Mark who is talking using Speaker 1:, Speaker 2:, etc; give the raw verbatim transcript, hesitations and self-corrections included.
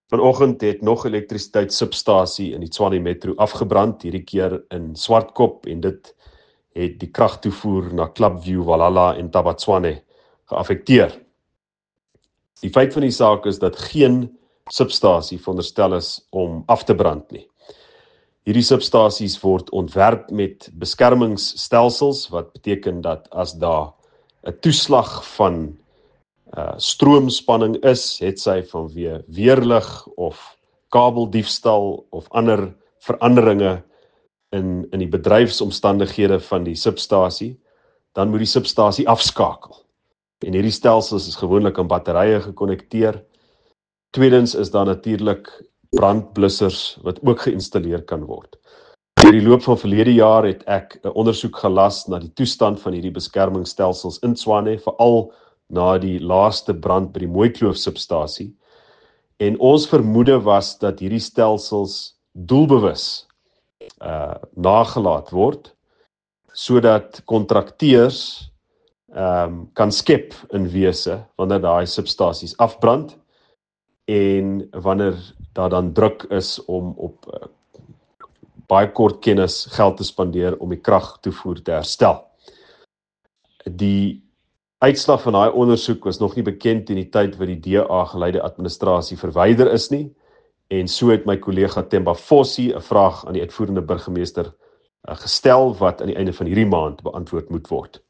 Speaker 1: Vanoggend het nog elektrisiteitssubstasie in die Tshwane Metro afgebrand, hierdie keer in Swartkop, en dit het die kragtoevoer na Klapview, Walala en Tabatswane geaffekteer. Die feit van die saak is dat geen substasie veronderstel is om af te brand nie. Hierdie substasies word ontwerp met beskermingsstelsels, wat beteken dat as daar 'n toeslag van uh, stroomspanning is, het sy vanweë weerlig of kabeldiefstal of ander veranderinge in, in die bedryfsomstandighede van die substasie, dan moet die substasie afskakel. En hierdie stelsels is gewoonlik aan batterye gekonnekteer. Tweedens is daar natuurlik brandblussers wat ook geïnstalleer kan word. Deur die loop van verlede jaar het ek 'n ondersoek gelas na die toestand van hierdie beskermingsstelsels in Tshwane, veral na die laaste brand by die Mooikloof substasie. En ons vermoede was dat hierdie stelsels doelbewus uh, nagelaat word, sodat kontrakteurs um, kan skep in wese wanneer daai substasies afbrand en wanneer daar dan druk is om op uh, baie kort kennis geld te spandeer om die kragtoevoer te herstel. Die uitslag van daai ondersoek was nog nie bekend in die tyd wat die D A geleide administrasie verwyder is nie, en so het my kollega Themba Fossi 'n vraag aan die uitvoerende burgemeester uh, gestel wat aan die einde van hierdie maand beantwoord moet word.